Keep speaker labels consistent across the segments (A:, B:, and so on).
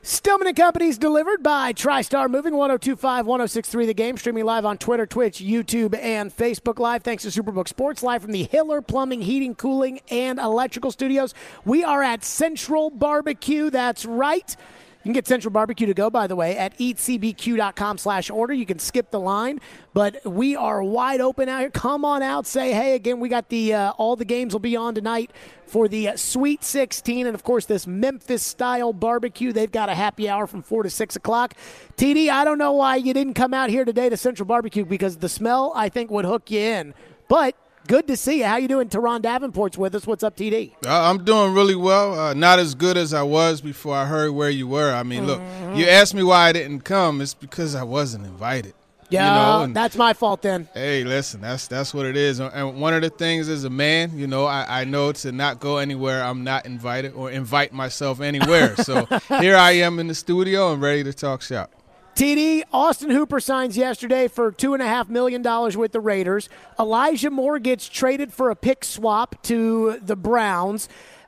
A: Stillman & Company's delivered by TriStar Moving, 102.5, 106.3 The Game, streaming live on Twitter, Twitch, YouTube, and Facebook Live. Thanks to Superbook Sports, live from the Hiller Plumbing, Heating, Cooling, and Electrical Studios. We are at Central Barbecue. That's right. You can get Central Barbecue to go, by the way, at eatcbq.com/order. You can skip the line, but we are wide open out here. Come on out, say hey. Again, we got the all the games will be on tonight for the Sweet 16, and, of course, this Memphis-style barbecue. They've got a happy hour from 4 to 6 o'clock. TD, I don't know why you didn't come out here today to Central Barbecue, because the smell, I think, would hook you in. But good to see you. How you doing? Teron Davenport's with us. What's up, TD?
B: I'm doing really well. Not as good as I was before I heard where you were. I mean, look, you asked me why I didn't come. It's because I wasn't invited.
A: Yeah, that's my fault then.
B: Hey, listen, that's what it is. And one of the things as a man, I know to not go anywhere I'm not invited or invite myself anywhere. So here I am in the studio and ready to talk shop.
A: TD, Austin Hooper signs yesterday for $2.5 million with the Raiders. Elijah Moore gets traded for a pick swap to the Browns.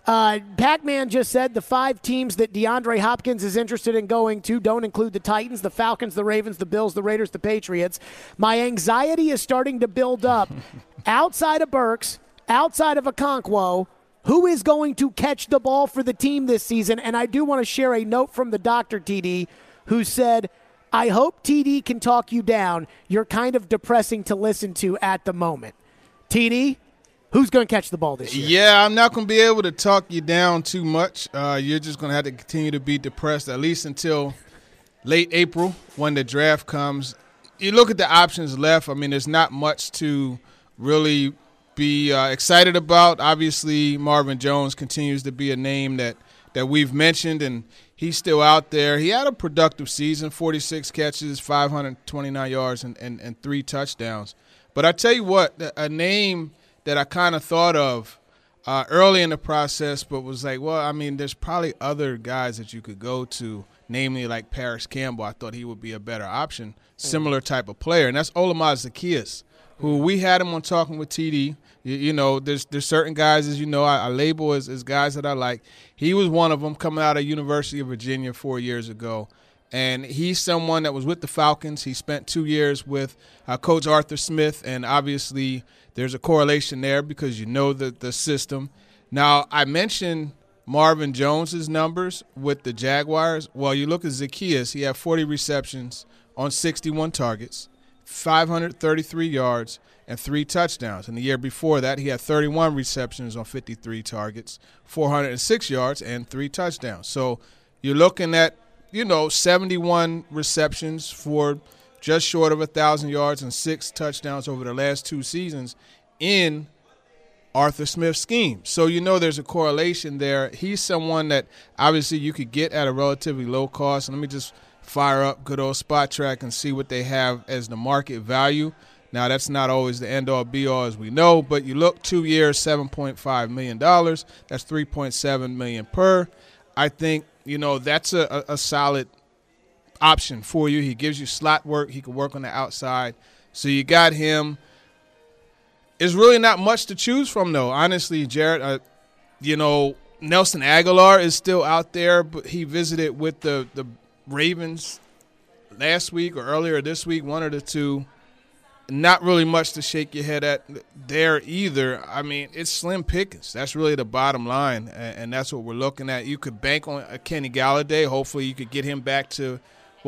A: Pac-Man just said the 5 teams that DeAndre Hopkins is interested in going to don't include the Titans, the Falcons, the Ravens, the Bills, the Raiders, the Patriots. My anxiety is starting to build up. Outside of Burks, outside of Okonkwo, who is going to catch the ball for the team this season? And I do want to share a note from the doctor, TD, who said, I hope TD can talk you down. You're kind of depressing to listen to at the moment. TD, who's going to catch the ball this year?
B: Yeah, I'm not going to be able to talk you down too much. You're just going to have to continue to be depressed at least until late April when the draft comes. You look at the options left. I mean, there's not much to really be excited about. Obviously, Marvin Jones continues to be a name that we've mentioned, and he's still out there. He had a productive season, 46 catches, 529 yards, and 3 touchdowns. But I tell you what, a name that I kind of thought of early in the process, but was like, well, I mean, there's probably other guys that you could go to, namely like Paris Campbell. I thought he would be a better option, similar type of player, and that's Olamide Zaccheaus, who we had him on Talking with TD. There's certain guys, as you know, I label as guys that I like. He was one of them coming out of University of Virginia 4 years ago. And he's someone that was with the Falcons. He spent 2 years with Coach Arthur Smith, and obviously there's a correlation there because you know the system. Now, I mentioned Marvin Jones's numbers with the Jaguars. Well, you look at Zaccheaus, he had 40 receptions on 61 targets, 533 yards, and 3 touchdowns. And the year before that, he had 31 receptions on 53 targets, 406 yards, and 3 touchdowns. So you're looking at, 71 receptions for just short of 1,000 yards and 6 touchdowns over the last 2 seasons in Arthur Smith's scheme. So there's a correlation there. He's someone that obviously you could get at a relatively low cost. And let me just fire up good old Spot Track and see what they have as the market value. Now, that's not always the end-all, be-all, as we know, but you look 2 years, $7.5 million. That's $3.7 million per. I think, that's a solid option for you. He gives you slot work. He can work on the outside. So you got him. It's really not much to choose from, though. Honestly, Jared, Nelson Aguilar is still out there, but he visited with the Ravens last week or earlier this week, one of the two. Not really much to shake your head at there either. I mean, it's slim pickings. That's really the bottom line, and that's what we're looking at. You could bank on a Kenny Galladay. Hopefully you could get him back to,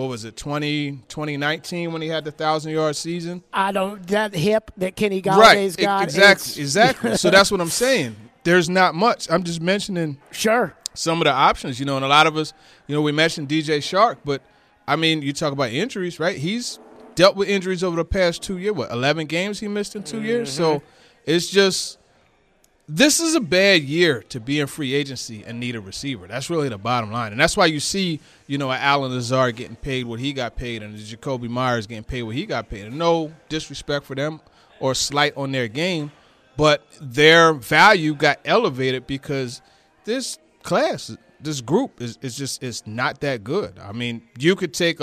B: 2019 when he had the 1,000-yard season?
A: That hip that Kenny Galladay's got.
B: Exactly. So that's what I'm saying. There's not much. I'm just mentioning some of the options, and a lot of us, we mentioned DJ Shark, but, I mean, you talk about injuries, right? He's dealt with injuries over the past 2 years. 11 games he missed in 2 years? So it's just this is a bad year to be in free agency and need a receiver. That's really the bottom line. And that's why you see, Alan Lazard getting paid what he got paid and Jacoby Myers getting paid what he got paid. And no disrespect for them or slight on their game, but their value got elevated because this class, this group is not that good. I mean, you could take a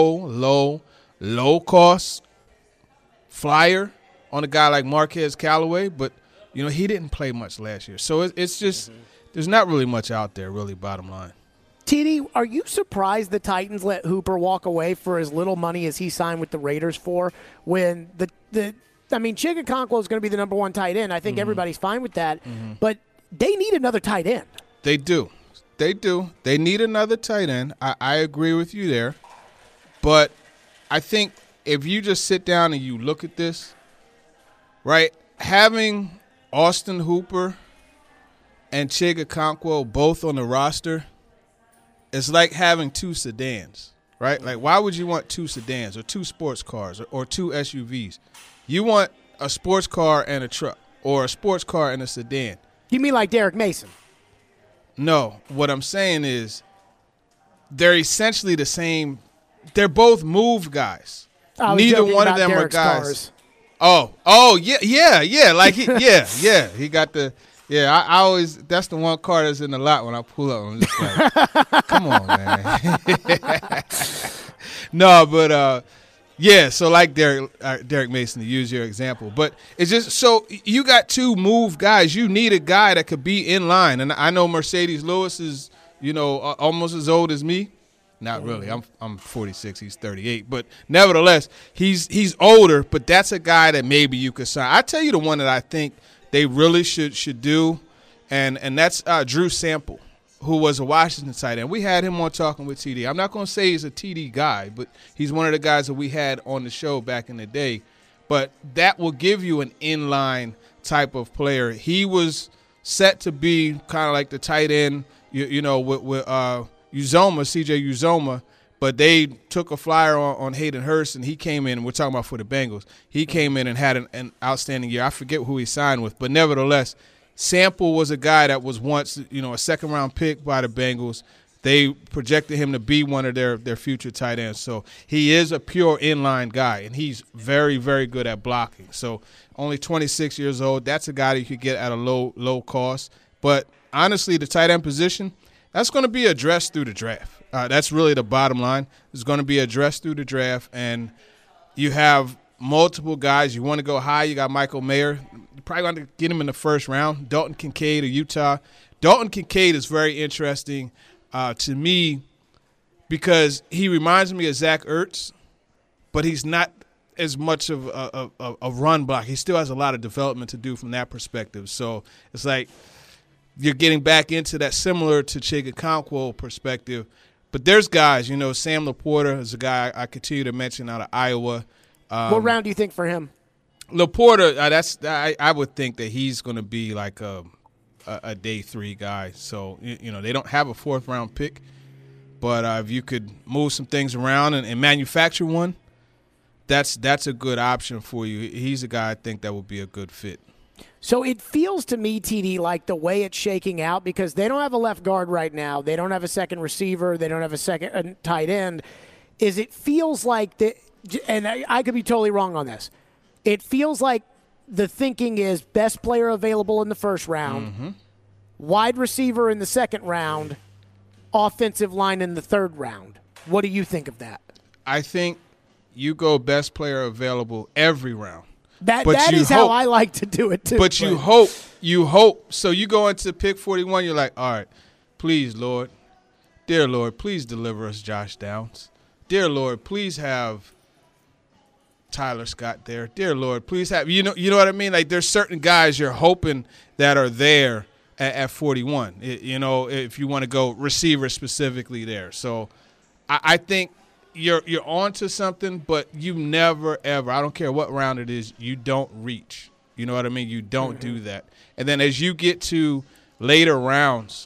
B: low-cost flyer on a guy like Marquez Callaway, but, he didn't play much last year. So it's just there's not really much out there, really, bottom line.
A: TD, are you surprised the Titans let Hooper walk away for as little money as he signed with the Raiders for when Chig Okonkwo is going to be the number one tight end. I think everybody's fine with that. But they need another tight end.
B: They do. They need another tight end. I agree with you there. But I think if you just sit down and you look at this, right, having Austin Hooper and Chig Okonkwo both on the roster, it's like having two sedans, right? Like, why would you want two sedans or two sports cars or two SUVs? You want a sports car and a truck or a sports car and a sedan.
A: You mean like Derek Mason?
B: No. What I'm saying is they're essentially the same. They're both move guys. Neither one of them
A: Derek's
B: are guys.
A: Cars.
B: Oh, yeah. Like, he got the. Yeah, I always, that's the one car that's in the lot when I pull up. I'm just like, come on, man. No, but, so like Derek Mason, to use your example. But it's just, so you got two move guys. You need a guy that could be in line. And I know Mercedes Lewis is, almost as old as me. Not really. I'm 46. He's 38. But nevertheless, he's older, but that's a guy that maybe you could sign. I tell you the one that I think they really should do, and that's Drew Sample, who was a Washington tight end. We had him on Talking with TD. I'm not going to say he's a TD guy, but he's one of the guys that we had on the show back in the day. But that will give you an inline type of player. He was set to be kind of like the tight end, with Uzomah, CJ Uzomah, but they took a flyer on Hayden Hurst, and he came in. We're talking about for the Bengals. He came in and had an outstanding year. I forget who he signed with, but nevertheless, Sample was a guy that was once, a second-round pick by the Bengals. They projected him to be one of their future tight ends. So he is a pure inline guy, and he's very, very good at blocking. So only 26 years old. That's a guy that you could get at a low cost. But honestly, the tight end position, that's going to be addressed through the draft. That's really the bottom line. It's going to be addressed through the draft, and you have multiple guys. You want to go high. You got Michael Mayer. You're probably going to get him in the first round. Dalton Kincaid of Utah. Dalton Kincaid is very interesting to me because he reminds me of Zach Ertz, but he's not as much of a run block. He still has a lot of development to do from that perspective. So it's like you're getting back into that similar to Chig Okonkwo perspective. But there's guys, Sam Laporta is a guy I continue to mention out of Iowa.
A: What round do you think for him?
B: Laporta, I would think that he's going to be like a day 3 guy. So, they don't have a 4th-round pick. But if you could move some things around and manufacture one, that's a good option for you. He's a guy I think that would be a good fit.
A: So it feels to me, TD, like the way it's shaking out, because they don't have a left guard right now. They don't have a second receiver. They don't have a second tight end. It feels like, and I could be totally wrong on this, it feels like the thinking is best player available in the first round, wide receiver in the second round, offensive line in the third round. What do you think of that?
B: I think you go best player available every round.
A: That is how I like to do it, too.
B: But you hope. So you go into pick 41, you're like, all right, please, Lord, dear Lord, please deliver us Josh Downs. Dear Lord, please have Tyler Scott there. Dear Lord, please have, you know what I mean? Like there's certain guys you're hoping that are there at 41, if you want to go receiver specifically there. So I think you're onto something, but you never, ever, I don't care what round it is, you don't reach. You know what I mean? You don't do that. And then as you get to later rounds,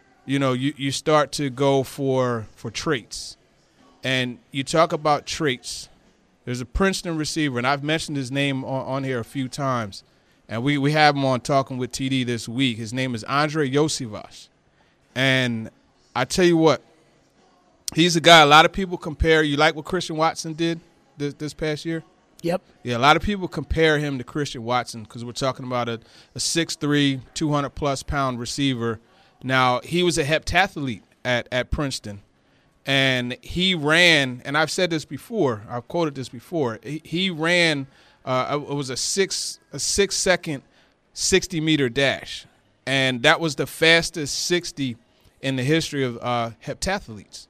B: you start to go for traits. And you talk about traits. There's a Princeton receiver, and I've mentioned his name on here a few times, and we have him on Talking with TD this week. His name is Andre Iosivas. And I tell you what, he's a guy a lot of people compare. You like what Christian Watson did this past year?
A: Yep.
B: Yeah, a lot of people compare him to Christian Watson because we're talking about a 6'3", 200-plus pound receiver. Now, he was a heptathlete at Princeton, and he ran, and I've said this before, I've quoted this before, he ran, it was a 6-second 60-meter dash, and that was the fastest 60 in the history of heptathletes.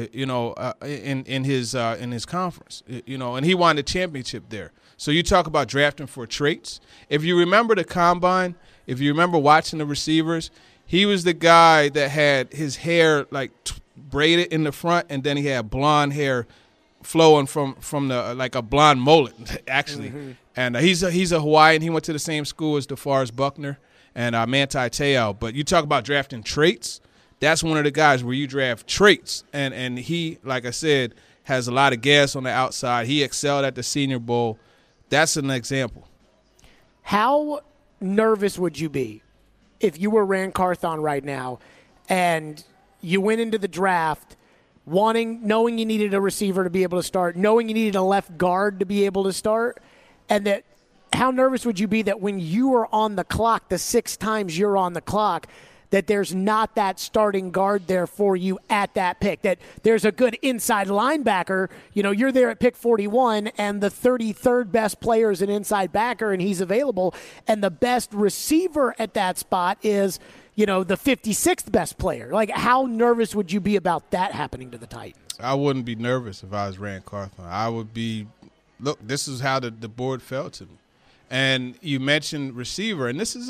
B: In his conference, and he won the championship there. So you talk about drafting for traits. If you remember the combine, if you remember watching the receivers, he was the guy that had his hair like braided in the front, and then he had blonde hair flowing from the like a blonde mullet, actually. Mm-hmm. And he's a Hawaiian. He went to the same school as DeForest Buckner and Manti Te'o. But you talk about drafting traits. That's one of the guys where you draft traits, and he, like I said, has a lot of gas on the outside. He excelled at the Senior Bowl. That's an example.
A: How nervous would you be if you were Ran Carthon right now and you went into the draft knowing you needed a receiver to be able to start, knowing you needed a left guard to be able to start, and that how nervous would you be that when you are on the clock, the 6 times you're on the clock, that there's not that starting guard there for you at that pick, that there's a good inside linebacker. You're there at pick 41, and the 33rd best player is an inside backer, and he's available, and the best receiver at that spot is, the 56th best player. Like, how nervous would you be about that happening to the Titans?
B: I wouldn't be nervous if I was Ran Carthon. I would be, look, this is how the board fell to me. And you mentioned receiver, and this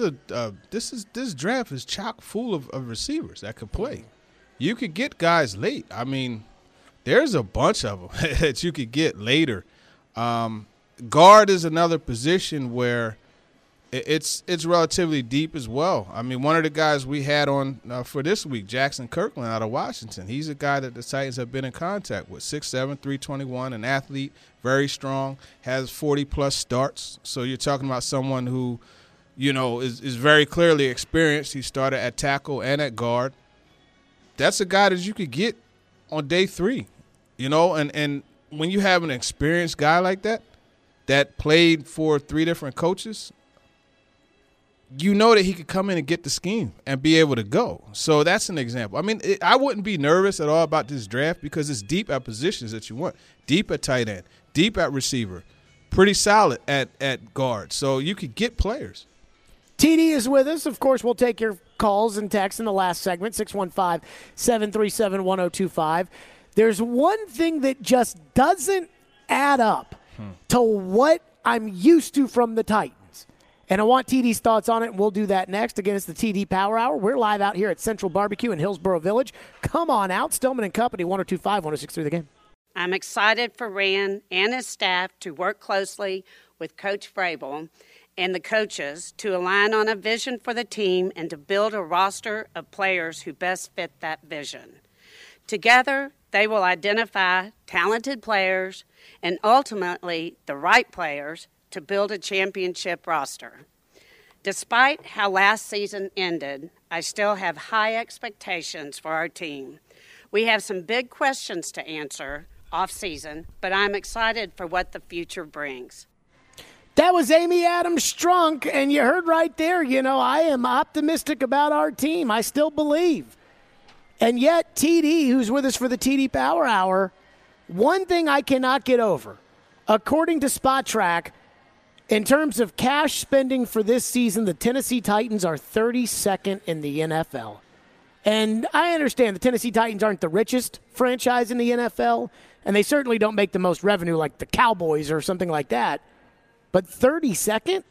B: draft is chock full of receivers that could play. You could get guys late. I mean, there's a bunch of them that you could get later. Guard is another position where it's relatively deep as well. I mean, one of the guys we had on for this week, Jackson Kirkland out of Washington, he's a guy that the Titans have been in contact with, 6'7", 321, an athlete, very strong, has 40-plus starts. So you're talking about someone who, is very clearly experienced. He started at tackle and at guard. That's a guy that you could get on day 3, and when you have an experienced guy like that played for 3 different coaches, that he could come in and get the scheme and be able to go. So that's an example. I mean, I wouldn't be nervous at all about this draft because it's deep at positions that you want. Deep at tight end, deep at receiver, pretty solid at guard. So you could get players.
A: TD is with us. Of course, we'll take your calls and texts in the last segment, 615-737-1025. There's one thing that just doesn't add up to what I'm used to from the Titans. And I want TD's thoughts on it, and we'll do that next. Again, it's the TD Power Hour. We're live out here at Central Barbecue in Hillsborough Village. Come on out. Stillman & Company, 102.5, 106.3 The Game.
C: I'm excited for Ran and his staff to work closely with Coach Vrabel and the coaches to align on a vision for the team and to build a roster of players who best fit that vision. Together, they will identify talented players and ultimately the right players to build a championship roster. Despite how last season ended, I still have high expectations for our team. We have some big questions to answer off-season, but I'm excited for what the future brings.
A: That was Amy Adams Strunk, and you heard right there, I am optimistic about our team. I still believe. And yet, TD, who's with us for the TD Power Hour, one thing I cannot get over, according to Spot Track, in terms of cash spending for this season, the Tennessee Titans are 32nd in the NFL. And I understand the Tennessee Titans aren't the richest franchise in the NFL, and they certainly don't make the most revenue like the Cowboys or something like that. But 32nd?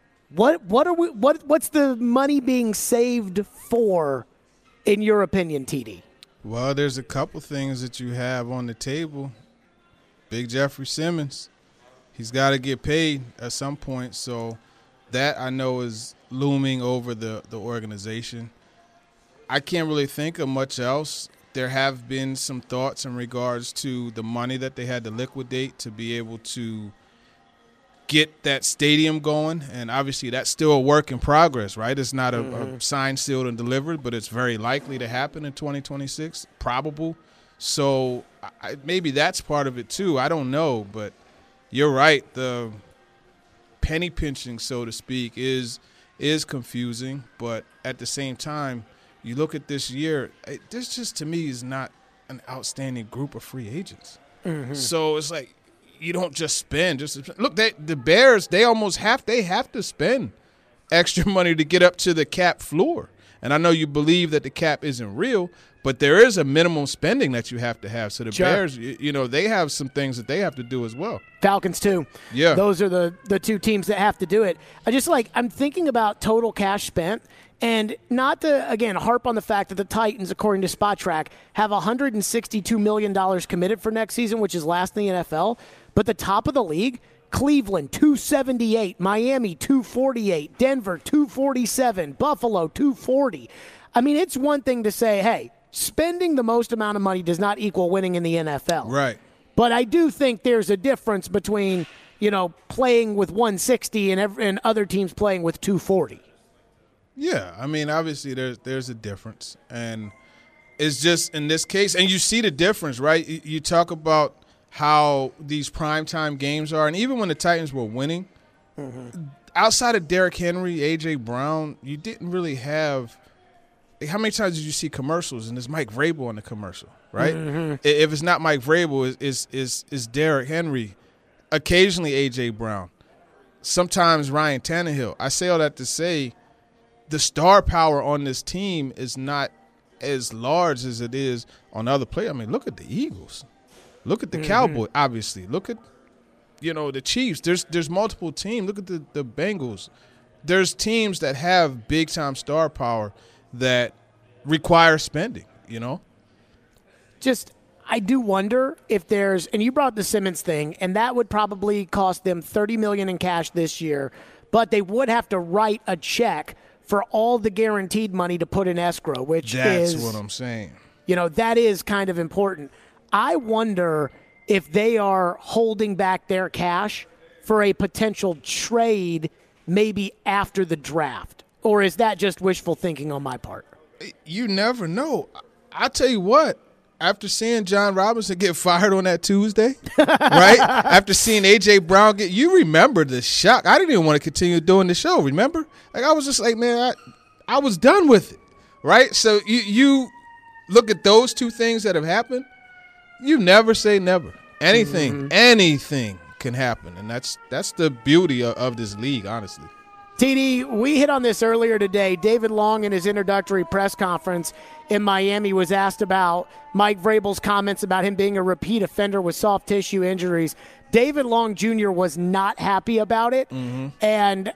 A: What's the money being saved for, in your opinion, TD?
B: Well, there's a couple things that you have on the table. Big Jeffrey Simmons. He's got to get paid at some point, so that I know is looming over the organization. I can't really think of much else. There have been some thoughts in regards to the money that they had to liquidate to be able to get that stadium going, and obviously that's still a work in progress, right? It's not a signed, sealed, and delivered, but it's very likely to happen in 2026, probable. So maybe that's part of it too. I don't know, but you're right. The penny pinching, so to speak, is confusing. But at the same time, you look at this year, this just to me is not an outstanding group of free agents. Mm-hmm. So it's like you don't just spend. Look, the Bears, they have to spend extra money to get up to the cap floor. And I know you believe that the cap isn't real, but there is a minimum spending that you have to have. So the Bears, they have some things that they have to do as well.
A: Falcons too.
B: Yeah.
A: Those are the two teams that have to do it. I'm thinking about total cash spent, and not to, again, harp on the fact that the Titans, according to SpotTrack, have $162 million committed for next season, which is last in the NFL. But the top of the league, Cleveland, 278, Miami, 248, Denver, 247, Buffalo, 240. I mean, it's one thing to say, hey, spending the most amount of money does not equal winning in the NFL.
B: Right.
A: But I do think there's a difference between, playing with 160 and other teams playing with 240.
B: Yeah, I mean, obviously there's a difference. And it's just in this case, and you see the difference, right? You talk about how these primetime games are, and even when the Titans were winning, outside of Derrick Henry, A.J. Brown, you didn't really have – how many times did you see commercials, and there's Mike Vrabel on the commercial, right? If it's not Mike Vrabel, it's Derrick Henry, occasionally A.J. Brown, sometimes Ryan Tannehill. I say all that to say the star power on this team is not as large as it is on other players. I mean, look at the Eagles. Look at the Cowboys, obviously. Look at, the Chiefs. There's multiple teams. Look at the Bengals. There's teams that have big-time star power that require spending,
A: I do wonder if there's, and you brought up the Simmons thing, and that would probably cost them $30 million in cash this year, but they would have to write a check for all the guaranteed money to put in escrow, which
B: That's what I'm saying.
A: That is kind of important. I wonder if they are holding back their cash for a potential trade maybe after the draft. Or is that just wishful thinking on my part?
B: You never know. I'll tell you what. After seeing John Robinson get fired on that Tuesday, right? After seeing A.J. Brown you remember the shock. I didn't even want to continue doing the show, remember? I was just like, man, I was done with it, right? So you look at those two things that have happened. You never say never. Anything can happen, and that's the beauty of this league, honestly.
A: TD, we hit on this earlier today. David Long, in his introductory press conference in Miami, was asked about Mike Vrabel's comments about him being a repeat offender with soft tissue injuries. David Long Jr. was not happy about it. And,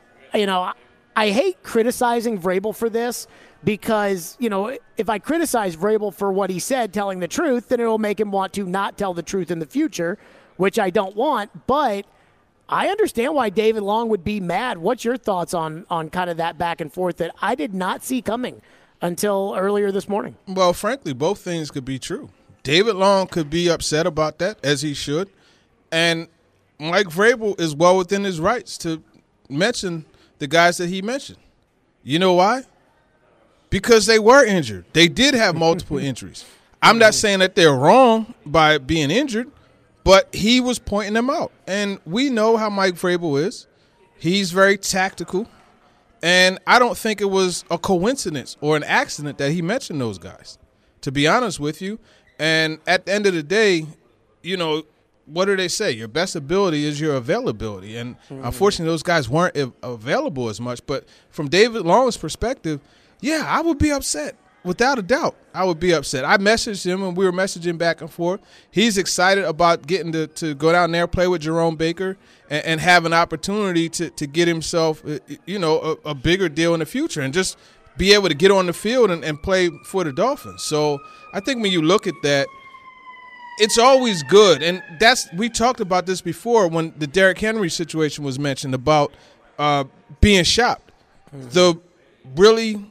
A: I hate criticizing Vrabel for this because, if I criticize Vrabel for what he said, telling the truth, then it will make him want to not tell the truth in the future, which I don't want. But I understand why David Long would be mad. What's your thoughts on kind of that back and forth that I did not see coming until earlier this morning?
B: Well, frankly, both things could be true. David Long could be upset about that, as he should. And Mike Vrabel is well within his rights to mention the guys that he mentioned. You know why? Because they were injured. They did have multiple injuries. I'm not saying that they're wrong by being injured, but he was pointing them out. And we know how Mike Vrabel is. He's very tactical. And I don't think it was a coincidence or an accident that he mentioned those guys, to be honest with you. And at the end of the day, what do they say? Your best ability is your availability. And unfortunately, those guys weren't available as much. But from David Long's perspective, yeah, I would be upset. Without a doubt, I would be upset. I messaged him, and we were messaging back and forth. He's excited about getting to go down there, play with Jerome Baker, and have an opportunity to get himself, a bigger deal in the future and just be able to get on the field and play for the Dolphins. So I think when you look at that, it's always good. And we talked about this before when the Derrick Henry situation was mentioned about being shopped. The really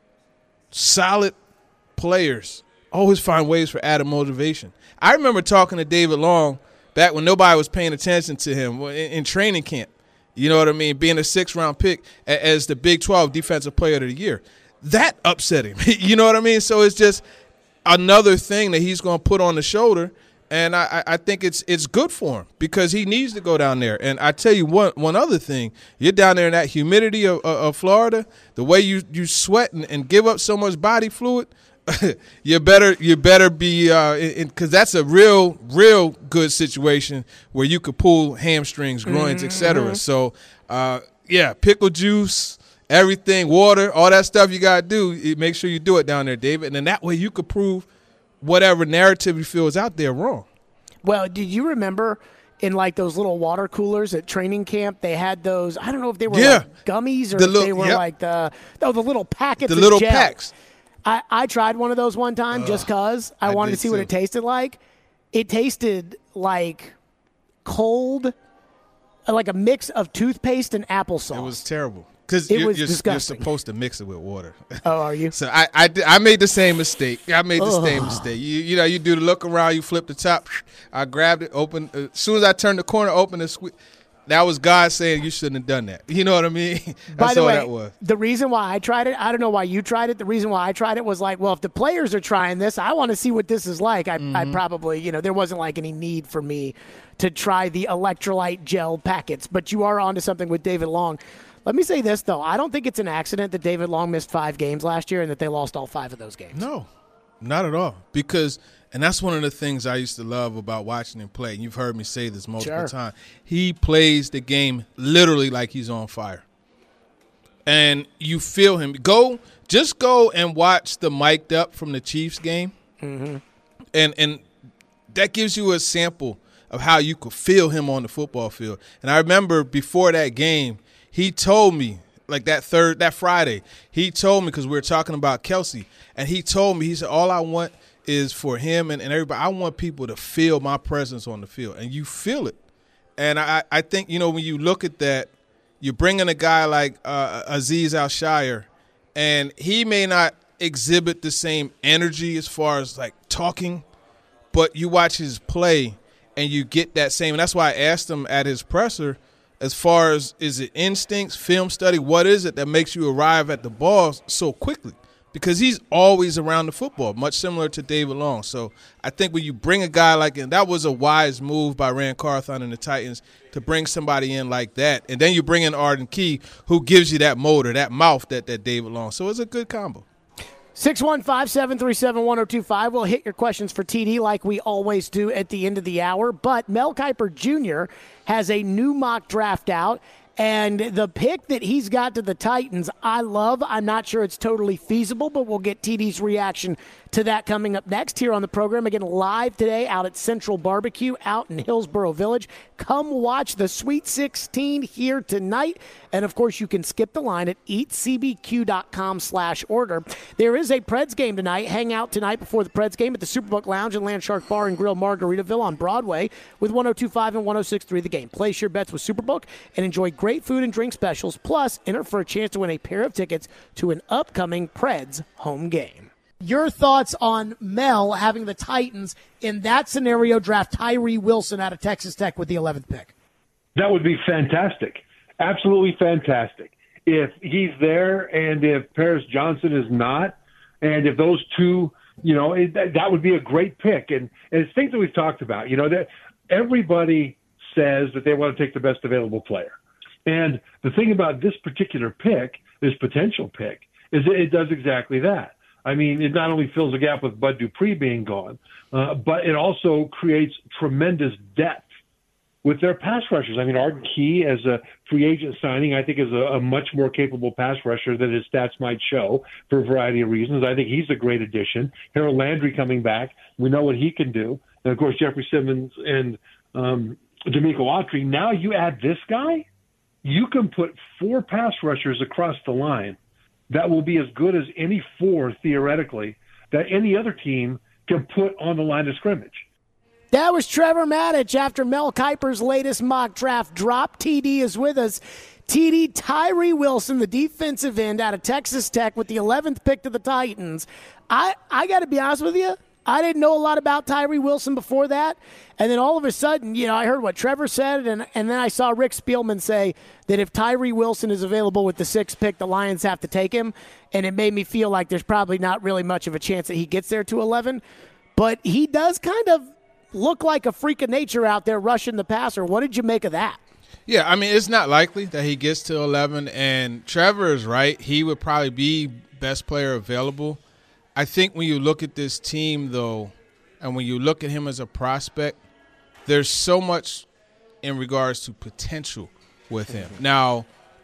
B: solid players always find ways for added motivation. I remember talking to David Long back when nobody was paying attention to him in training camp. You know what I mean? Being a 6th-round pick as the Big 12 Defensive Player of the Year. That upset him. You know what I mean? So it's just another thing that he's going to put on the shoulder, and I think it's good for him because he needs to go down there. And I tell you one other thing. You're down there in that humidity of Florida, the way you sweat and give up so much body fluid, you better be because that's a real good situation where you could pull hamstrings, groins, etc. So pickle juice everything, water, all that stuff you got to do, make sure you do it down there, David. And then that way you could prove whatever narrative you feel is out there wrong.
A: Well, did you remember in like those little water coolers at training camp, they had those, I don't know if they were like gummies or if they were like the little packets
B: of little
A: gel.
B: Packs.
A: I tried one of those one time just because I wanted to see what it tasted like. It tasted like cold, like a mix of toothpaste and applesauce.
B: It was terrible. Because
A: you're
B: supposed to mix it with water.
A: Oh, are you?
B: So I made the same mistake. You do the look around, you flip the top. I grabbed it, opened. As soon as I turned the corner, opened the that was God saying you shouldn't have done that. You know what I mean?
A: By the way,
B: that was.
A: The reason why I tried it, I don't know why you tried it. The reason why I tried it was like, well, if the players are trying this, I want to see what this is like. I probably, there wasn't like any need for me to try the electrolyte gel packets. But you are onto something with David Long. Let me say this, though. I don't think it's an accident that David Long missed 5 games last year and that they lost all 5 of those games.
B: No, not at all. And that's one of the things I used to love about watching him play. And you've heard me say this multiple times. He plays the game literally like he's on fire. And you feel him. Just go and watch the mic'd up from the Chiefs game. Mm-hmm. And that gives you a sample of how you could feel him on the football field. And I remember before that game, he told me, like that Friday, he told me, because we were talking about Kelsey, and he told me, he said, all I want is for him and everybody, I want people to feel my presence on the field. And you feel it. And I think, when you look at that, you're bringing a guy like Azeez Al-Shaair, and he may not exhibit the same energy as far as like talking, but you watch his play and you get that same. And that's why I asked him at his presser, as far as, is it instincts, film study, what is it that makes you arrive at the ball so quickly? Because he's always around the football, much similar to David Long. So I think when you bring a guy like him, that was a wise move by Rand Carthon and the Titans to bring somebody in like that. And then you bring in Arden Key, who gives you that motor, that mouth that David Long. So it's a good combo.
A: 615-737-1025. We'll hit your questions for TD like we always do at the end of the hour. But Mel Kiper Jr. has a new mock draft out, and the pick that he's got to the Titans, I love. I'm not sure it's totally feasible, but we'll get TD's reaction to that coming up next here on the program. Again, live today out at Central Barbecue out in Hillsboro Village. Come watch the Sweet 16 here tonight. And, of course, you can skip the line at eatcbq.com/order. There is a Preds game tonight. Hang out tonight before the Preds game at the Superbook Lounge and Landshark Bar and Grill, Margaritaville on Broadway with 102.5 and 106.3 The Game. Place your bets with Superbook and enjoy great food and drink specials. Plus, enter for a chance to win a pair of tickets to an upcoming Preds home game. Your thoughts on Mel having the Titans in that scenario draft Tyree Wilson out of Texas Tech with the 11th pick?
D: That would be fantastic. Absolutely fantastic. If he's there and if Paris Johnson is not, and if those two, that would be a great pick. And it's things that we've talked about, that everybody says that they want to take the best available player. And the thing about this particular pick, this potential pick, is that it does exactly that. I mean, it not only fills a gap with Bud Dupree being gone, but it also creates tremendous depth with their pass rushers. I mean, Arden Key as a free agent signing, I think is a much more capable pass rusher than his stats might show for a variety of reasons. I think he's a great addition. Harold Landry coming back, we know what he can do. And, of course, Jeffrey Simmons and D'Amico Autry. Now you add this guy, you can put 4 pass rushers across the line that will be as good as any 4, theoretically, that any other team can put on the line of scrimmage.
A: That was Trevor Matich after Mel Kiper's latest mock draft drop. TD is with us. TD, Tyree Wilson, the defensive end out of Texas Tech with the 11th pick to the Titans. I got to be honest with you, I didn't know a lot about Tyree Wilson before that. And then all of a sudden, I heard what Trevor said, and then I saw Rick Spielman say that if Tyree Wilson is available with the 6th pick, the Lions have to take him. And it made me feel like there's probably not really much of a chance that he gets there to 11. But he does kind of look like a freak of nature out there rushing the passer. What did you make of that?
B: Yeah, I mean, it's not likely that he gets to 11. And Trevor is right. He would probably be best player available. I think when you look at this team, though, and when you look at him as a prospect, there's so much in regards to potential with him. Now,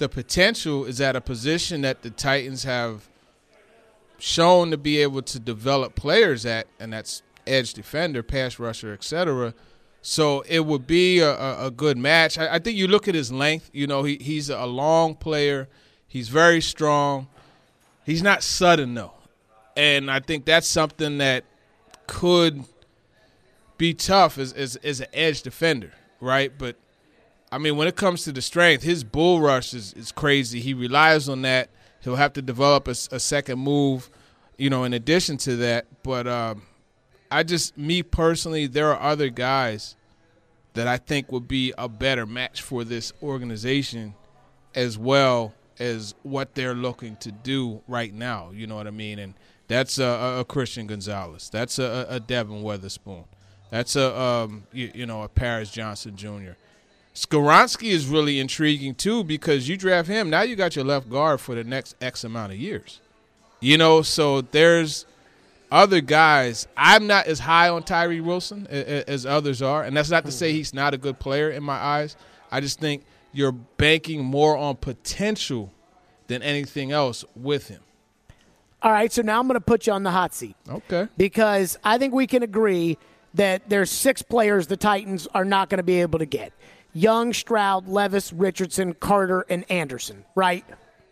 B: the potential is at a position that the Titans have shown to be able to develop players at, and that's edge defender, pass rusher, etc. So it would be a good match. I think you look at his length. You know, he's a long player. He's very strong. He's not sudden, though. And I think that's something that could be tough as an edge defender, right? But, I mean, when it comes to the strength, his bull rush is crazy. He relies on that. He'll have to develop a second move, you know, in addition to that. But me personally, there are other guys that I think would be a better match for this organization as well as what they're looking to do right now. You know what I mean? And that's a Christian Gonzalez. That's a Devin Witherspoon. That's a Paris Johnson Jr. Skoronski is really intriguing too, because you draft him, now you got your left guard for the next X amount of years. You know, so there's other guys. I'm not as high on Tyree Wilson as others are, and that's not to say he's not a good player in my eyes. I just think you're banking more on potential than anything else with him.
A: All right, so now I'm going to put you on the hot seat.
B: Okay.
A: Because I think we can agree that there's 6 players the Titans are not going to be able to get. Young, Stroud, Levis, Richardson, Carter, and Anderson, right?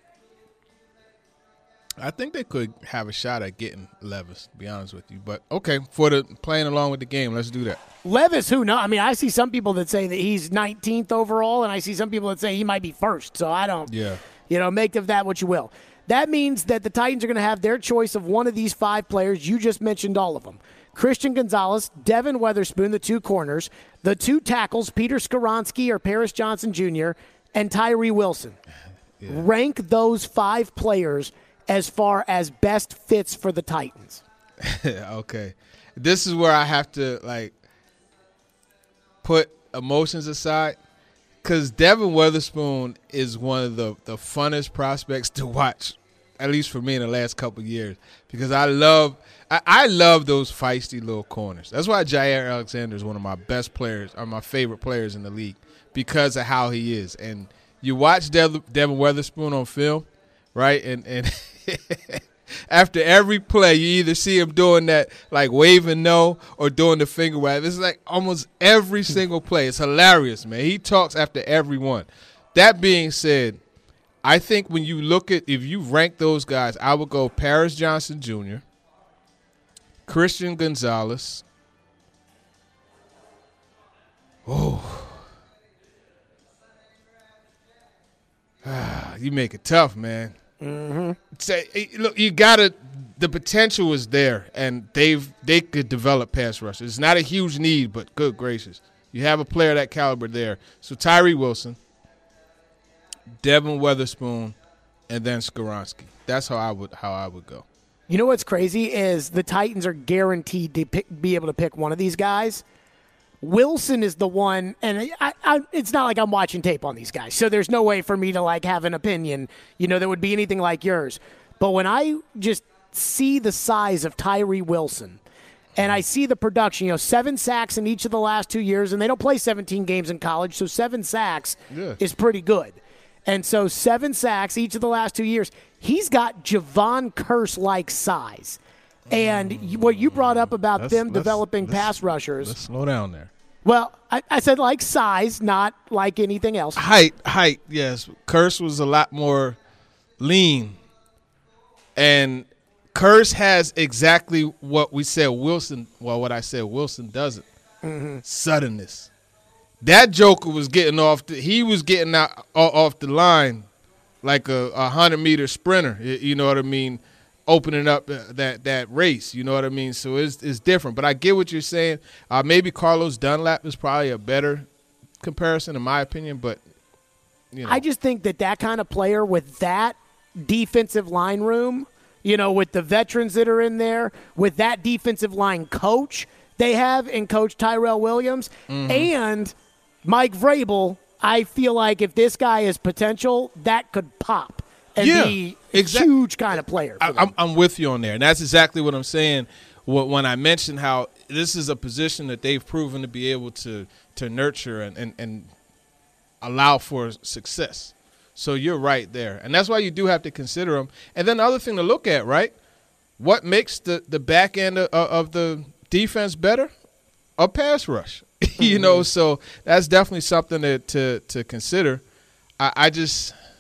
B: I think they could have a shot at getting Levis, to be honest with you. But, okay, for the playing along with the game, let's do that.
A: Levis, who knows? I mean, I see some people that say that he's 19th overall, and I see some people that say he might be first. So I don't, make of that what you will. That means that the Titans are going to have their choice of one of these 5 players. You just mentioned all of them. Christian Gonzalez, Devin Witherspoon, the 2 corners, the 2 tackles, Peter Skoronski or Paris Johnson Jr., and Tyree Wilson. Yeah. Rank those 5 players as far as best fits for the Titans.
B: Okay. This is where I have to, put emotions aside, because Devin Witherspoon is one of the funnest prospects to watch, at least for me in the last couple of years, because I love those feisty little corners. That's why Jair Alexander is one of my best players, or my favorite players in the league, because of how he is. And you watch Devin Witherspoon on film, right? And after every play, you either see him doing that, waving no, or doing the finger wag. This is almost every single play. It's hilarious, man. He talks after every one. That being said, I think when you look at, if you rank those guys, I would go Paris Johnson Jr., Christian Gonzalez. Oh. You make it tough, man. Mm-hmm. Look, the potential is there, and they could develop pass rushers. It's not a huge need, but good gracious. You have a player that caliber there. So Tyree Wilson, Devin Witherspoon, and then Skoronski. That's how I would go.
A: You know what's crazy is the Titans are guaranteed to be able to pick one of these guys. Wilson is the one, and it's not like I'm watching tape on these guys, so there's no way for me to have an opinion, that would be anything like yours. But when I just see the size of Tyree Wilson, and I see the production, 7 sacks in each of the last 2 years, and they don't play 17 games in college, so 7 sacks is pretty good. And so 7 sacks each of the last 2 years. He's got Javon Curse-like size. And what you brought up about them developing pass rushers.
B: Let's slow down there.
A: Well, I said size, not like anything else.
B: Height, yes. Curse was a lot more lean. And Curse has exactly what we said Wilson, what I said Wilson doesn't. Mm-hmm. Suddenness. That joker was getting off off the line like a 100-meter sprinter, you know what I mean, opening up that race, you know what I mean? So it's different. But I get what you're saying. Maybe Carlos Dunlap is probably a better comparison in my opinion, but
A: I just think that kind of player with that defensive line room, with the veterans that are in there, with that defensive line coach they have in Coach Tyrell Williams, and Mike Vrabel, I feel like if this guy has potential, that could pop and be a huge kind of player.
B: I'm with you on there, and that's exactly what I'm saying when I mentioned how this is a position that they've proven to be able to nurture and allow for success. So you're right there. And that's why you do have to consider him. And then the other thing to look at, right, what makes the back end of the defense better? A pass rush. You know, so that's definitely something to consider. I just –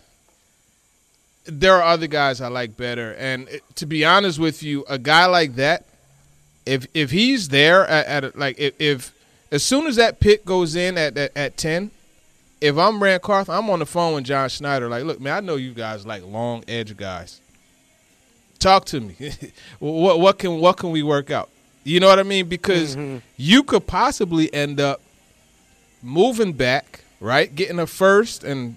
B: there are other guys I like better. And to be honest with you, a guy like that, if he's there if as soon as that pick goes in at 10, if I'm Rand Carthon, I'm on the phone with John Schneider. Like, look, man, I know you guys like long edge guys. Talk to me. What can we work out? You know what I mean? Because you could possibly end up moving back, right? Getting a first and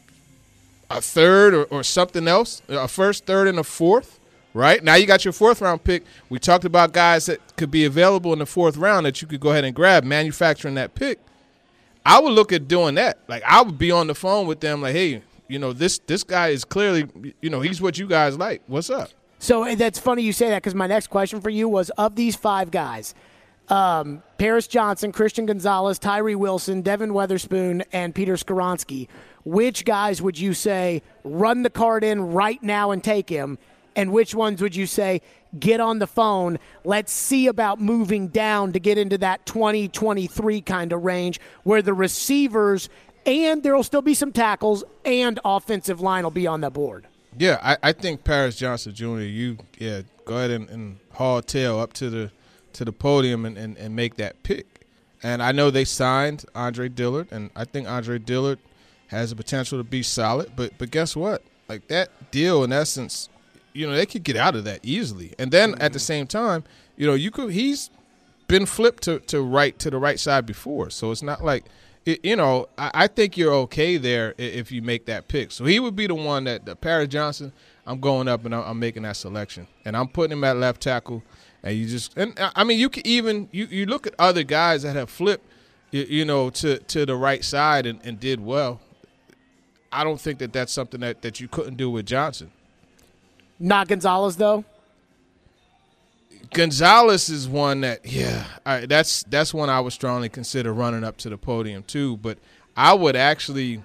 B: a third or something else, a first, third, and a fourth, right? Now you got your fourth-round pick. We talked about guys that could be available in the fourth round that you could go ahead and grab, manufacturing that pick. I would look at doing that. Like, I would be on the phone with them like, hey, you know, this guy is clearly, you know, he's what you guys like. What's up?
A: So that's funny you say that because my next question for you was, of these 5 guys, Paris Johnson, Christian Gonzalez, Tyree Wilson, Devin Weatherspoon, and Peter Skoronski, which guys would you say run the card in right now and take him, and which ones would you say get on the phone, let's see about moving down to get into that 20-23 kind of range where the receivers and there will still be some tackles and offensive line will be on the board?
B: Yeah, I think Paris Johnson Jr., go ahead and haul tail up to the podium and make that pick. And I know they signed Andre Dillard, and I think Andre Dillard has the potential to be solid. But guess what? Like, that deal, in essence, you know, they could get out of that easily. And then at the same time, you know, he's been flipped to the right side before. So it's not like, you know, I think you're okay there if you make that pick. So he would be the one that Paris Johnson, I'm going up and I'm making that selection. And I'm putting him at left tackle. And I mean, you can even you look at other guys that have flipped, you know, to the right side and did well. I don't think that's something that you couldn't do with Johnson.
A: Not Gonzalez, though?
B: Gonzalez is one that, that's one I would strongly consider running up to the podium too. But I would actually,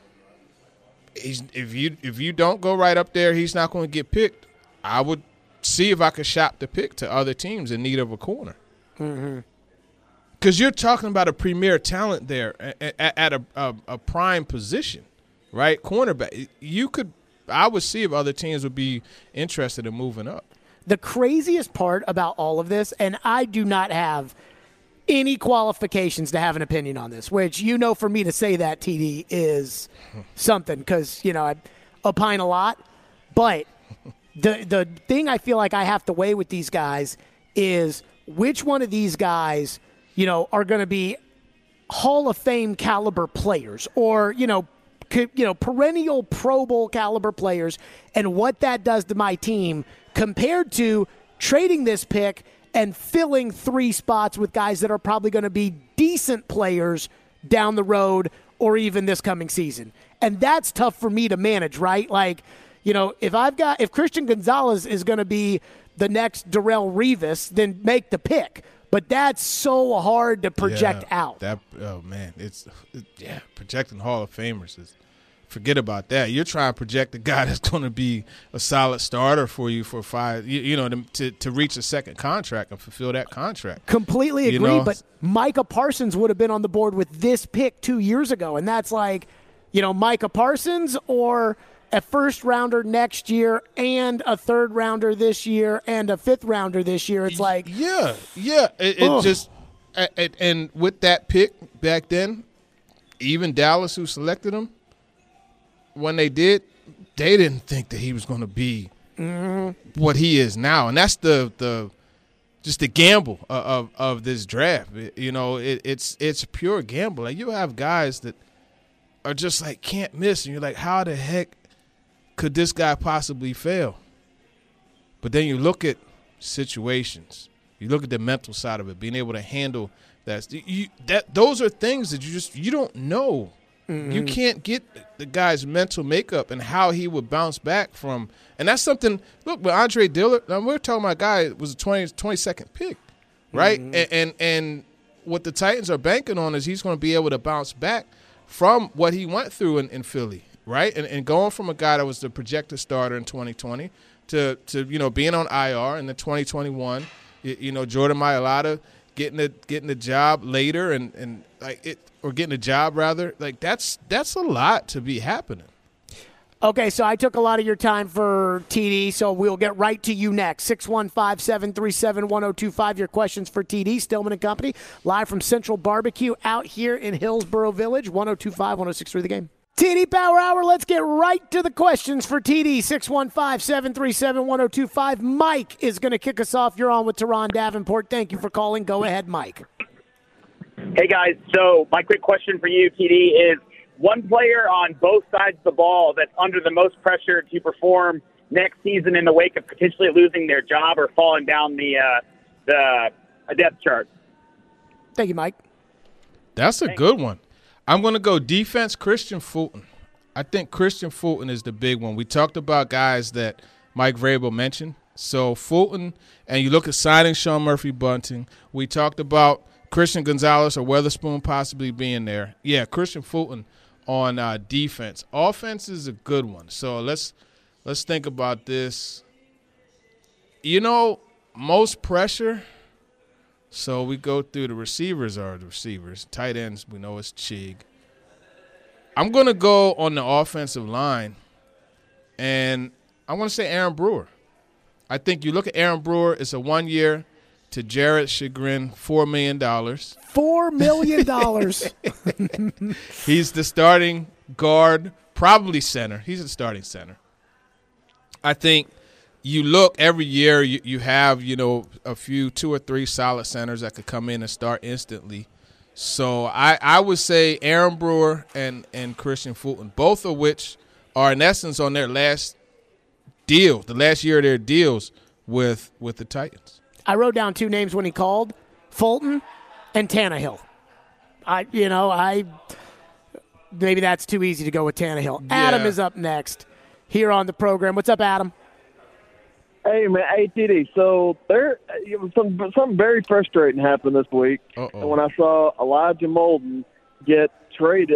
B: if you don't go right up there, he's not going to get picked. I would see if I could shop the pick to other teams in need of a corner. Because you're talking about a premier talent there at a prime position, right? Cornerback. I would see if other teams would be interested in moving up.
A: The craziest part about all of this, and I do not have any qualifications to have an opinion on this, which, you know, for me to say that, TD, is something because, you know, I opine a lot. But the thing I feel like I have to weigh with these guys is which one of these guys, you know, are going to be Hall of Fame caliber players or, perennial Pro Bowl caliber players, and what that does to my team compared to trading this pick and filling 3 spots with guys that are probably going to be decent players down the road or even this coming season. And that's tough for me to manage, right? Like, you know, if Christian Gonzalez is going to be the next Darrelle Revis, then make the pick. But that's so hard to project out.
B: Projecting Hall of Famers is, forget about that. You're trying to project the guy that's going to be a solid starter for you for 5, to reach a second contract and fulfill that contract.
A: Completely agree, but Micah Parsons would have been on the board with this pick 2 years ago, and that's like, Micah Parsons or a first-rounder next year and a third-rounder this year and a fifth-rounder this year. It's like –
B: and with that pick back then, even Dallas, who selected him, when they did, they didn't think that he was going to be what he is now. And that's the gamble of this draft. It's a pure gamble. Like, you have guys that are just like can't miss, and you're like, how the heck could this guy possibly fail? But then you look at situations. You look at the mental side of it, being able to handle that. Those are things that you don't know. You can't get the guy's mental makeup and how he would bounce back from. And that's something, look, with Andre Dillard, we're talking about a guy that was a 22nd pick, right? And what the Titans are banking on is he's going to be able to bounce back from what he went through in Philly. right? And going from a guy that was the projected starter in 2020 to being on IR in the 2021, Jordan Mailata getting a job later and getting a job rather, like that's a lot to be happening.
A: Okay, so I took a lot of your time for TD, so we'll get right to you next. 615-737-1025, your questions for TD, Stillman & Company, live from Central Barbecue out here in Hillsboro Village, 102.5-106.3 The Game. TD Power Hour, let's get right to the questions for TD, 615-737-1025. Mike is going to kick us off. You're on with Teron Davenport. Thank you for calling. Go ahead, Mike.
E: Hey, guys. So my quick question for you, TD, is one player on both sides of the ball that's under the most pressure to perform next season in the wake of potentially losing their job or falling down the depth chart.
A: Thank you, Mike.
B: That's a good one. I'm going to go defense, Christian Fulton. I think Christian Fulton is the big one. We talked about guys that Mike Vrabel mentioned. So Fulton, and you look at signing Sean Murphy-Bunting. We talked about Christian Gonzalez or Weatherspoon possibly being there. Yeah, Christian Fulton on defense. Offense is a good one. So let's think about this. Most pressure. So we go through the receivers are the receivers. Tight ends, we know it's Chig. I'm going to go on the offensive line, and I want to say Aaron Brewer. I think you look at Aaron Brewer, it's a 1 year to Jared's chagrin, $4 million.
A: $4 million.
B: He's the starting guard, probably center. He's the starting center. I think you look every year, you have, a few, 2 or 3 solid centers that could come in and start instantly. So I would say Aaron Brewer and Christian Fulton, both of which are in essence on their last deal, the last year of their deals with the Titans.
A: I wrote down 2 names when he called, Fulton and Tannehill. Maybe that's too easy to go with Tannehill.
B: Yeah.
A: Adam is up next here on the program. What's up, Adam?
F: Hey, man, ATD. So something very frustrating happened this week.
B: Uh-oh.
F: When I saw Elijah Molden get traded,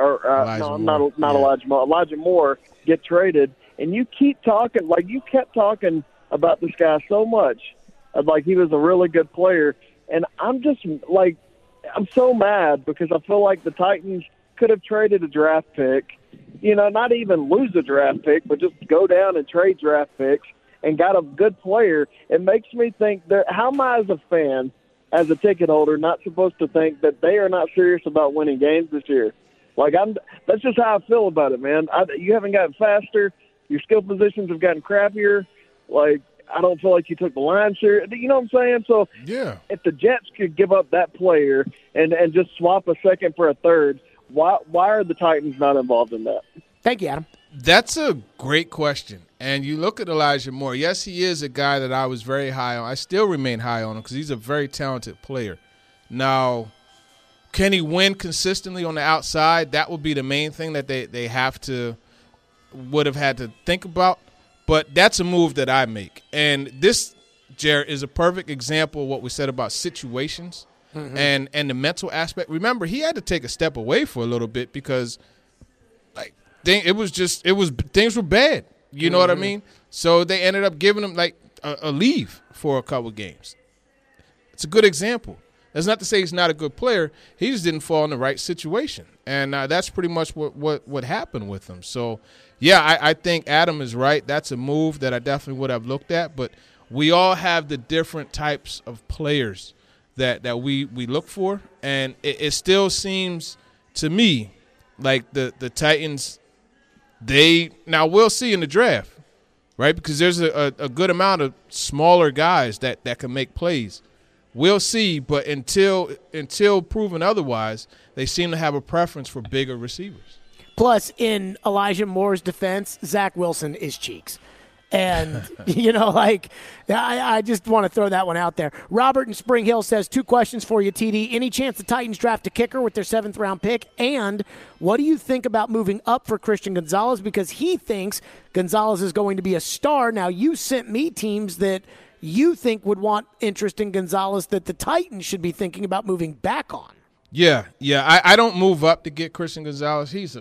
F: Elijah Moore get traded, and you keep talking, like you kept talking about this guy so much, like he was a really good player, and I'm just like, I'm so mad because I feel like the Titans could have traded a draft pick, not even lose a draft pick, but just go down and trade draft picks and got a good player. It makes me think that how am I as a fan, as a ticket holder, not supposed to think that they are not serious about winning games this year? Like that's just how I feel about it, man. You haven't gotten faster. Your skill positions have gotten crappier. Like, I don't feel like you took the line serious. You know what I'm saying? So
B: yeah,
F: if the Jets could give up that player and just swap a second for a third, why are the Titans not involved in that?
A: Thank you, Adam.
B: That's a great question. And you look at Elijah Moore. Yes, he is a guy that I was very high on. I still remain high on him because he's a very talented player. Now, can he win consistently on the outside? That would be the main thing that they would have had to think about. But that's a move that I make. And this, Jared, is a perfect example of what we said about situations and the mental aspect. Remember, he had to take a step away for a little bit because things were bad. You know what I mean? So they ended up giving him like a leave for a couple games. It's a good example. That's not to say he's not a good player. He just didn't fall in the right situation. And that's pretty much what happened with him. So, yeah, I think Adam is right. That's a move that I definitely would have looked at. But we all have the different types of players that we look for. And it still seems to me like the Titans, now we'll see in the draft, right? Because there's a good amount of smaller guys that can make plays. We'll see, but until proven otherwise, they seem to have a preference for bigger receivers.
A: Plus, in Elijah Moore's defense, Zach Wilson is cheeks. And, I just want to throw that one out there. Robert in Spring Hill says 2 questions for you, TD. Any chance the Titans draft a kicker with their 7th-round pick? And what do you think about moving up for Christian Gonzalez? Because he thinks Gonzalez is going to be a star. Now, you sent me teams that you think would want interest in Gonzalez that the Titans should be thinking about moving back on.
B: Yeah. I don't move up to get Christian Gonzalez. He's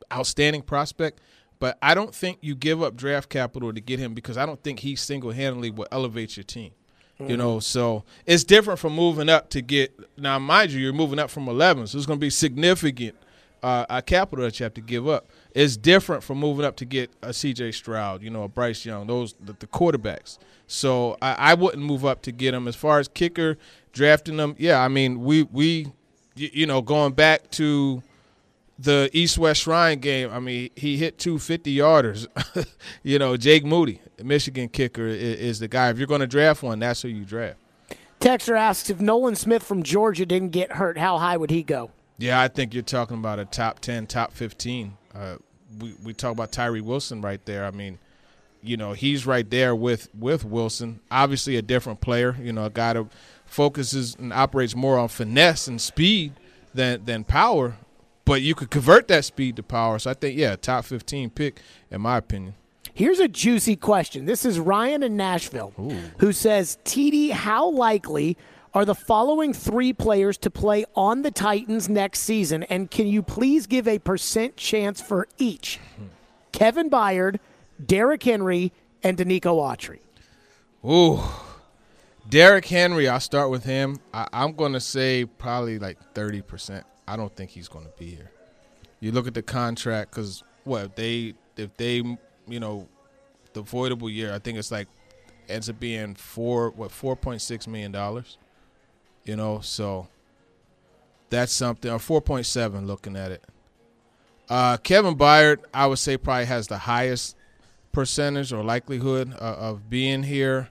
B: outstanding prospect. But I don't think you give up draft capital to get him because I don't think he single-handedly will elevate your team. So it's different from moving up to get – now, mind you, you're moving up from 11, so it's going to be significant capital that you have to give up. It's different from moving up to get a C.J. Stroud, a Bryce Young, the quarterbacks. So I wouldn't move up to get him. As far as kicker, drafting them, yeah, I mean, we going back to – the East-West Shrine game, I mean, he hit 2 50-yarders. Jake Moody, Michigan kicker, is the guy. If you're going to draft one, that's who you draft.
A: Texter asks, if Nolan Smith from Georgia didn't get hurt, how high would he go?
B: Yeah, I think you're talking about a top 10, top 15. We talk about Tyree Wilson right there. I mean, he's right there with Wilson. Obviously a different player, a guy that focuses and operates more on finesse and speed than power. But you could convert that speed to power. So I think, top 15 pick, in my opinion.
A: Here's a juicy question. This is Ryan in Nashville, who says, TD, how likely are the following 3 players to play on the Titans next season? And can you please give a % chance for each? Kevin Byard, Derrick Henry, and Danico Autry.
B: Ooh. Derrick Henry, I'll start with him. I'm going to say probably like 30%. I don't think he's going to be here. You look at the contract because if they the voidable year, I think it's like ends up being $4.6 million. So that's something, or 4.7 looking at it. Kevin Byard, I would say probably has the highest percentage or likelihood of being here.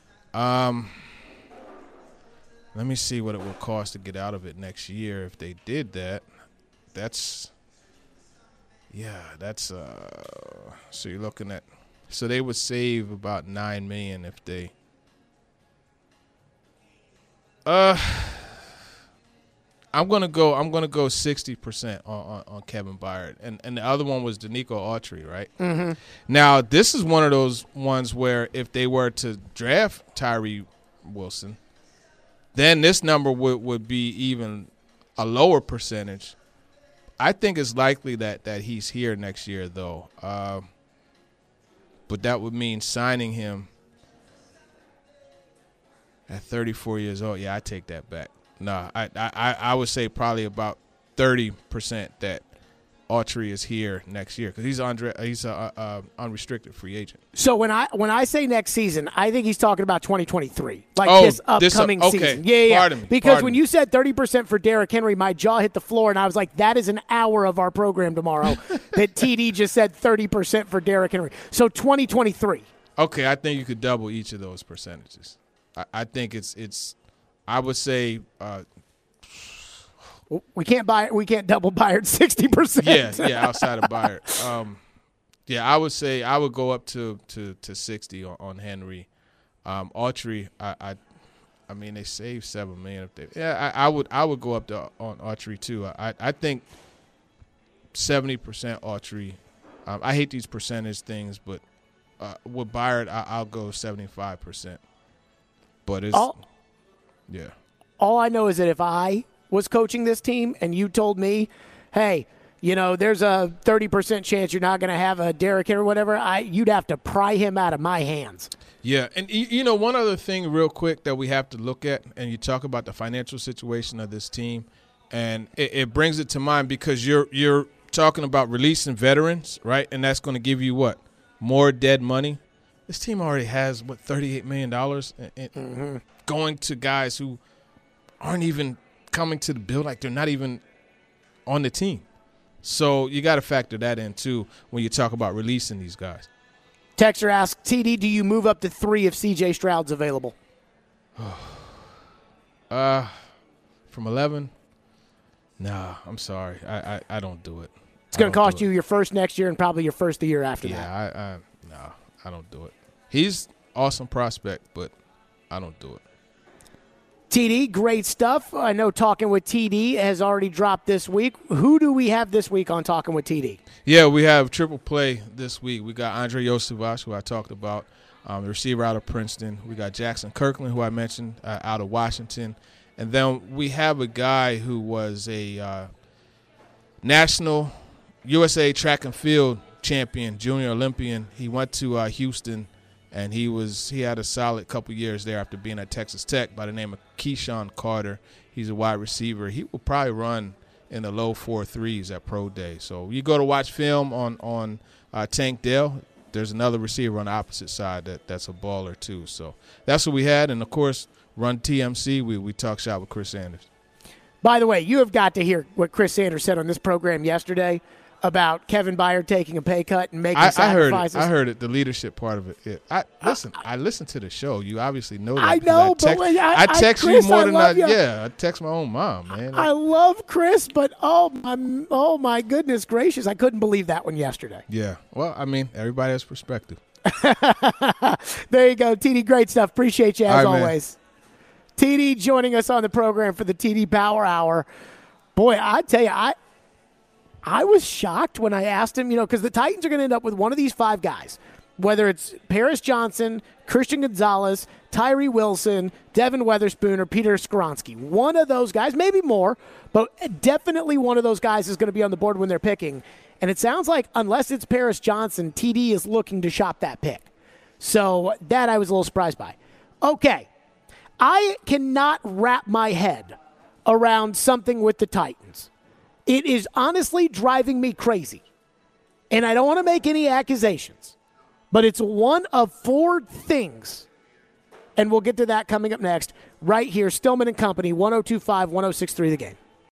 B: Let me see what it will cost to get out of it next year. If they did that, so you're looking at, so they would save about $9 million if they. I'm gonna go 60% on Kevin Byard, and the other one was Danico Autry, right?
A: Mm-hmm.
B: Now this is one of those ones where if they were to draft Tyree Wilson, then this number would be even a lower percentage. I think it's likely that he's here next year, though. But that would mean signing him at 34 years old. Yeah, I take that back. No, I would say probably about 30% that Autry is here next year because he's a unrestricted free agent.
A: So when I say next season, I think he's talking about 2023, this upcoming season. Yeah.
B: Pardon me.
A: Because when you said 30% for Derrick Henry, my jaw hit the floor, and I was like, that is an hour of our program tomorrow that TD just said 30% for Derrick Henry. So 2023.
B: Okay, I think you could double each of those percentages. I think it's. I would say.
A: We can't double Byard 60%.
B: Yeah, outside of Byard. I would say I would go up to 60 on Henry. Autry, I mean they saved $7 million. I would go up to on Autry too. I think 70% Autry. I hate these percentage things, but with Byard I'll go 75%. But it's
A: All I know is that if I was coaching this team and you told me, hey, there's a 30% chance you're not going to have a Derrick Henry or whatever, you'd have to pry him out of my hands.
B: Yeah, and one other thing real quick that we have to look at, and you talk about the financial situation of this team, and it brings it to mind because you're talking about releasing veterans, right? And that's going to give you what? More dead money? This team already has, $38 million going to guys who aren't even coming to the build, like they're not even on the team. So you got to factor that in, too, when you talk about releasing these guys.
A: Texter asks, TD, do you move up to 3 if C.J. Stroud's available?
B: From 11? Nah, I'm sorry. I don't do it.
A: It's going to cost you your first next year and probably your first the year after that.
B: Yeah, I don't do it. He's awesome prospect, but I don't do it.
A: TD, great stuff. I know Talking with TD has already dropped this week. Who do we have this week on Talking with TD?
B: Yeah, we have triple play this week. We got Andre Yosevich, who I talked about, the receiver out of Princeton. We got Jackson Kirkland, who I mentioned, out of Washington. And then we have a guy who was a national USA track and field champion, junior Olympian. He went to Houston, and he had a solid couple years there after being at Texas Tech by the name of Keyshawn Carter. He's a wide receiver. He will probably run in the low 4.3s at Pro Day. So you go to watch film on Tank Dell, there's another receiver on the opposite side that's a baller too. So that's what we had. And, of course, Run TMC, we talk shop with Chris Sanders.
A: By the way, you have got to hear what Chris Sanders said on this program yesterday about Kevin Byard taking a pay cut and making sacrifices.
B: I heard it, the leadership part of it. I listened to the show. You obviously know that.
A: I know,
B: I text
A: Chris,
B: you more than
A: you.
B: Yeah, I text my own mom, man.
A: I love Chris, but oh my goodness gracious, I couldn't believe that one yesterday.
B: Yeah, well, I mean, everybody has perspective.
A: There you go, TD. Great stuff. Appreciate you as always.
B: Man.
A: TD joining us on the program for the TD Power Hour. Boy, I tell you, I was shocked when I asked him, because the Titans are going to end up with one of these 5 guys, whether it's Paris Johnson, Christian Gonzalez, Tyree Wilson, Devin Weatherspoon, or Peter Skoronski. One of those guys, maybe more, but definitely one of those guys is going to be on the board when they're picking. And it sounds like unless it's Paris Johnson, TD is looking to shop that pick. So that I was a little surprised by. Okay. I cannot wrap my head around something with the Titans. It is honestly driving me crazy. And I don't want to make any accusations, but it's one of 4 things. And we'll get to that coming up next right here. Stillman and Company, 102.5, 106.3 The Game.